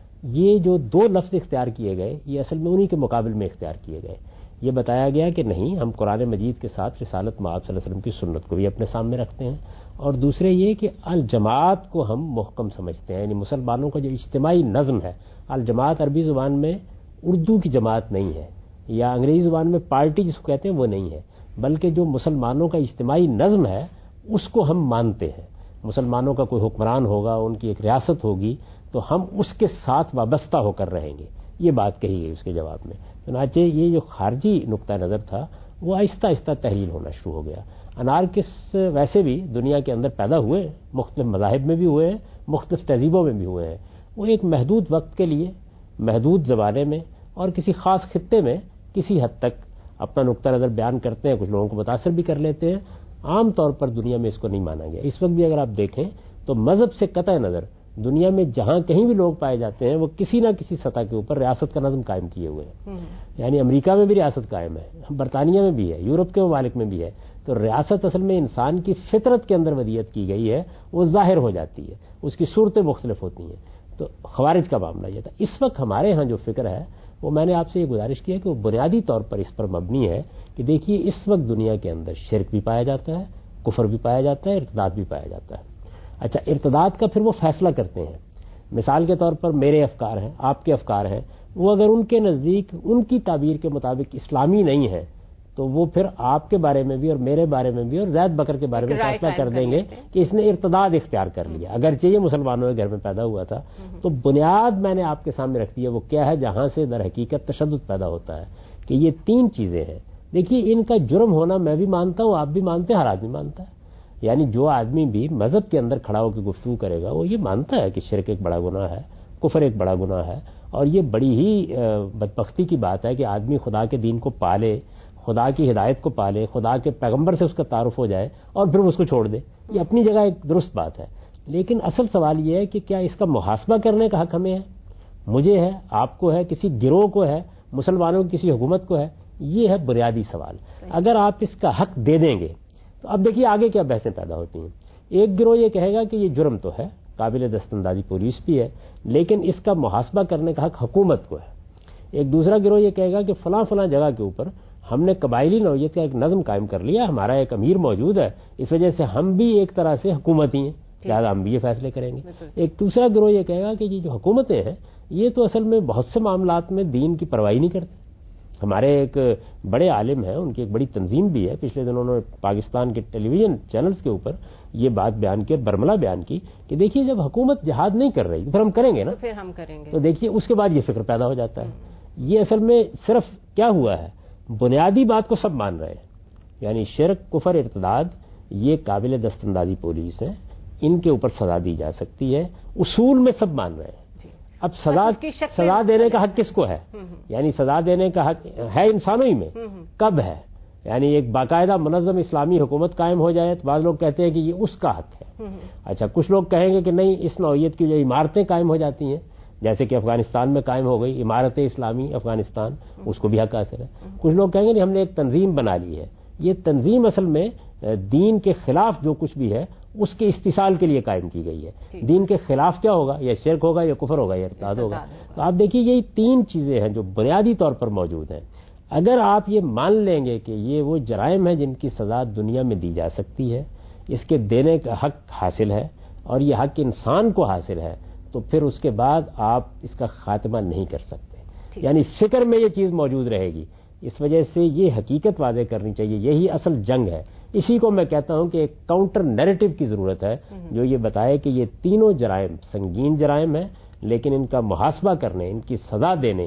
B: یہ جو دو لفظ اختیار کیے گئے یہ اصل میں انہی کے مقابل میں اختیار کیے گئے۔ یہ بتایا گیا کہ نہیں، ہم قرآن مجید کے ساتھ رسالت مآب صلی اللہ علیہ وسلم کی سنت کو بھی اپنے سامنے رکھتے ہیں، اور دوسرے یہ کہ الجماعت کو ہم محکم سمجھتے ہیں، یعنی مسلمانوں کا جو اجتماعی نظم ہے۔ الجماعت عربی زبان میں اردو کی جماعت نہیں ہے، یا انگریزی زبان میں پارٹی جس کو کہتے ہیں وہ نہیں ہے، بلکہ جو مسلمانوں کا اجتماعی نظم ہے اس کو ہم مانتے ہیں۔ مسلمانوں کا کوئی حکمران ہوگا، ان کی ایک ریاست ہوگی، تو ہم اس کے ساتھ وابستہ ہو کر رہیں گے، یہ بات کہی گئی اس کے جواب میں۔ چنانچہ یہ جو خارجی نقطہ نظر تھا وہ آہستہ آہستہ تحلیل ہونا شروع ہو گیا۔ انارکسٹ ویسے بھی دنیا کے اندر پیدا ہوئے، مختلف مذاہب میں بھی ہوئے ہیں، مختلف تہذیبوں میں بھی ہوئے ہیں۔ وہ ایک محدود وقت کے لیے، محدود زمانے میں اور کسی خاص خطے میں کسی حد تک اپنا نقطہ نظر بیان کرتے ہیں، کچھ لوگوں کو متاثر بھی کر لیتے ہیں۔ عام طور پر دنیا میں اس کو نہیں مانا گیا۔ اس وقت بھی اگر آپ دیکھیں تو مذہب سے قطع نظر دنیا میں جہاں کہیں بھی لوگ پائے جاتے ہیں وہ کسی نہ کسی سطح کے اوپر ریاست کا نظم قائم کیے ہوئے ہیں۔ یعنی امریکہ میں بھی ریاست قائم ہے، برطانیہ میں بھی ہے، یورپ کے ممالک میں بھی ہے۔ تو ریاست اصل میں انسان کی فطرت کے اندر ودیت کی گئی ہے، وہ ظاہر ہو جاتی ہے، اس کی صورتیں مختلف ہوتی ہیں۔ تو خوارج کا معاملہ یہ تھا۔ اس وقت ہمارے ہاں جو فکر ہے وہ میں نے آپ سے یہ گزارش کی ہے کہ وہ بنیادی طور پر اس پر مبنی ہے کہ دیکھیے اس وقت دنیا کے اندر شرک بھی پایا جاتا ہے، کفر بھی پایا جاتا ہے، ارتداد بھی پایا جاتا ہے۔ اچھا، ارتداد کا پھر وہ فیصلہ کرتے ہیں۔ مثال کے طور پر میرے افکار ہیں، آپ کے افکار ہیں، وہ اگر ان کے نزدیک ان کی تعبیر کے مطابق اسلامی نہیں ہے تو وہ پھر آپ کے بارے میں بھی اور میرے بارے میں بھی اور زید بکر کے بارے میں فیصلہ کر دیں گے کہ اس نے ارتداد اختیار کر لیا، اگرچہ یہ مسلمانوں کے گھر میں پیدا ہوا تھا۔ تو بنیاد میں نے آپ کے سامنے رکھ دی ہے، وہ کیا ہے جہاں سے در حقیقت تشدد پیدا ہوتا ہے، کہ یہ تین چیزیں ہیں۔ دیکھیے ان کا جرم ہونا میں بھی مانتا ہوں، آپ بھی مانتے ہیں، ہر آدمی مانتا ہے۔ یعنی جو آدمی بھی مذہب کے اندر کھڑا ہو کے گفتگو کرے گا وہ یہ مانتا ہے کہ شرک ایک بڑا گناہ ہے، کفر ایک بڑا گناہ ہے، اور یہ بڑی ہی بدبختی کی بات ہے کہ آدمی خدا کے دین کو پالے، خدا کی ہدایت کو پالے، خدا کے پیغمبر سے اس کا تعارف ہو جائے اور پھر اس کو چھوڑ دے۔ یہ اپنی جگہ ایک درست بات ہے، لیکن اصل سوال یہ ہے کہ کیا اس کا محاسبہ کرنے کا حق ہمیں ہے؟ مجھے ہے، آپ کو ہے، کسی گروہ کو ہے، مسلمانوں کی کسی حکومت کو ہے؟ یہ ہے بنیادی سوال۔ اگر آپ اس کا حق دے دیں گے تو اب دیکھیے آگے کیا بحثیں پیدا ہوتی ہیں۔ ایک گروہ یہ کہے گا کہ یہ جرم تو ہے، قابل دستاندازی پولیس بھی ہے، لیکن اس کا محاسبہ کرنے کا حق حکومت کو ہے۔ ایک دوسرا گروہ یہ کہے گا کہ فلاں فلاں جگہ کے اوپر ہم نے قبائلی نوعیت کا ایک نظم قائم کر لیا، ہمارا ایک امیر موجود ہے، اس وجہ سے ہم بھی ایک طرح سے حکومتی ہیں، لہٰذا ہم بھی یہ فیصلے کریں گے۔ ایک دوسرا گروہ یہ کہے گا کہ یہ جو حکومتیں ہیں یہ تو اصل میں بہت سے معاملات میں دین کی پرواہی نہیں کرتی۔ ہمارے ایک بڑے عالم ہیں، ان کی ایک بڑی تنظیم بھی ہے، پچھلے دنوں انہوں نے پاکستان کے ٹیلی ویژن چینلز کے اوپر یہ بات بیان کی، برملا بیان کی کہ دیکھیے جب حکومت جہاد نہیں کر رہی پھر ہم کریں گے نا،
A: پھر ہم کریں گے۔
B: تو دیکھیے اس کے بعد یہ فکر پیدا ہو جاتا ہے۔ یہ اصل میں صرف کیا ہوا ہے، بنیادی بات کو سب مان رہے ہیں، یعنی شرک، کفر، ارتداد یہ قابل دستاندازی پولیس ہیں، ان کے اوپر سزا دی جا سکتی ہے، اصول میں سب مان رہے ہیں۔ اب سزا سزا دینے کا حق کس کو ہے؟ یعنی سزا دینے کا حق ہے انسانوں ہی میں، کب ہے؟ یعنی ایک باقاعدہ منظم اسلامی حکومت قائم ہو جائے تو بعض لوگ کہتے ہیں کہ یہ اس کا حق ہے۔ اچھا، کچھ لوگ کہیں گے کہ نہیں، اس نوعیت کی جو عمارتیں قائم ہو جاتی ہیں جیسے کہ افغانستان میں قائم ہو گئی عمارت اسلامی افغانستان، اس کو بھی حق حاصل ہے۔ کچھ لوگ کہیں گے کہ ہم نے ایک تنظیم بنا لی ہے، یہ تنظیم اصل میں دین کے خلاف جو کچھ بھی ہے اس کے استحصال کے لیے قائم کی گئی ہے۔ دین کے خلاف کیا ہوگا؟ یا شرک ہوگا، یا کفر ہوگا، یا ارتداد ہوگا۔ تو آپ دیکھیے یہی تین چیزیں ہیں جو بنیادی طور پر موجود ہیں۔ اگر آپ یہ مان لیں گے کہ یہ وہ جرائم ہیں جن کی سزا دنیا میں دی جا سکتی ہے، اس کے دینے کا حق حاصل ہے اور یہ حق انسان کو حاصل ہے، تو پھر اس کے بعد آپ اس کا خاتمہ نہیں کر سکتے۔ یعنی فکر میں یہ چیز موجود رہے گی۔ اس وجہ سے یہ حقیقت واضح کرنی چاہیے، یہی اصل جنگ ہے۔ اسی کو میں کہتا ہوں کہ ایک کاؤنٹر نیریٹو کی ضرورت ہے جو یہ بتائے کہ یہ تینوں جرائم سنگین جرائم ہیں، لیکن ان کا محاسبہ کرنے، ان کی سزا دینے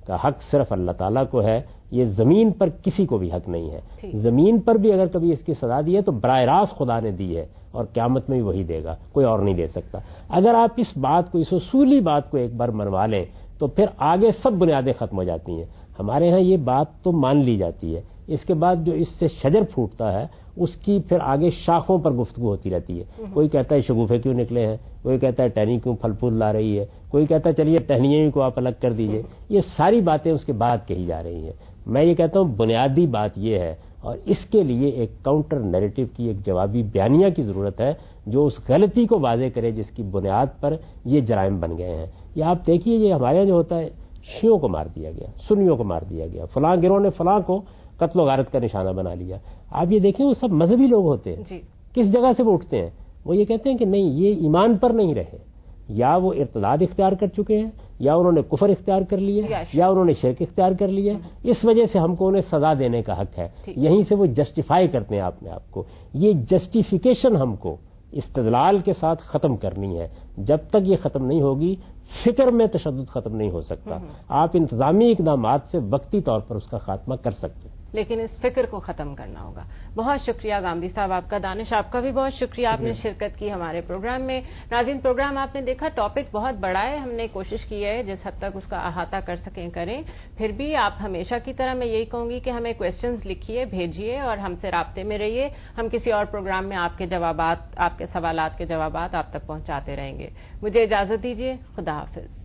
B: کا حق صرف اللہ تعالیٰ کو ہے، یہ زمین پر کسی کو بھی حق نہیں ہے. زمین پر بھی اگر کبھی اس کی سزا دی ہے تو براہ راست خدا نے دی ہے اور قیامت میں بھی وہی دے گا، کوئی اور نہیں دے سکتا. اگر آپ اس بات کو، اس اصولی بات کو ایک بار منوا لیں تو پھر آگے سب بنیادیں ختم ہو جاتی ہیں. ہمارے ہاں یہ بات تو مان لی جاتی ہے، اس کے بعد جو اس سے شجر پھوٹتا ہے اس کی پھر آگے شاخوں پر گفتگو ہوتی رہتی ہے. کوئی کہتا ہے شگوفے کیوں نکلے ہیں، کوئی کہتا ہے ٹہنی کیوں پھل پھول لا رہی ہے، کوئی کہتا ہے چلیے ٹہنیوں کو آپ الگ کر دیجئے. یہ ساری باتیں اس کے بعد کہی جا رہی ہیں. میں یہ کہتا ہوں بنیادی بات یہ ہے، اور اس کے لیے ایک کاؤنٹر نیریٹو کی، ایک جوابی بیانیہ کی ضرورت ہے جو اس غلطی کو واضح کرے جس کی بنیاد پر یہ جرائم بن گئے ہیں. یہ آپ دیکھیے، یہ ہمارے یہاں جو ہوتا ہے، شیعوں کو مار دیا گیا، سنیوں کو مار دیا گیا، فلاں گروہ نے فلاں کو قتل و غارت کا نشانہ بنا لیا. آپ یہ دیکھیں وہ سب مذہبی لوگ ہوتے ہیں. جی. کس جگہ سے وہ اٹھتے ہیں؟ وہ یہ کہتے ہیں کہ نہیں، یہ ایمان پر نہیں رہے، یا وہ ارتداد اختیار کر چکے ہیں، یا انہوں نے کفر اختیار کر لیا، یا انہوں نے شرک اختیار کر لیا، اس وجہ سے ہم کو انہیں سزا دینے کا حق ہے. یہیں سے وہ جسٹیفائی کرتے ہیں اپنے آپ کو. یہ جسٹیفیکیشن ہم کو استدلال کے ساتھ ختم کرنی ہے. جب تک یہ ختم نہیں ہوگی فکر میں تشدد ختم نہیں ہو سکتا. آپ انتظامی اقدامات سے وقتی طور پر اس کا خاتمہ کر سکتے ہیں، لیکن اس فکر کو ختم کرنا ہوگا. بہت شکریہ گامدی صاحب آپ کا. دانش آپ کا بھی بہت شکریہ، آپ نے شرکت کی ہمارے پروگرام میں. ناظرین، پروگرام آپ نے دیکھا، ٹاپک بہت بڑا ہے، ہم نے کوشش کی ہے جس حد تک اس کا احاطہ کر سکیں کریں. پھر بھی آپ ہمیشہ کی طرح میں یہی کہوں گی کہ ہمیں کویسچنز لکھیے، بھیجیے اور ہم سے رابطے میں رہیے. ہم کسی اور پروگرام میں آپ کے جوابات، آپ کے سوالات کے جوابات آپ تک پہنچاتے رہیں گے. مجھے اجازت دیجیے، خدا حافظ.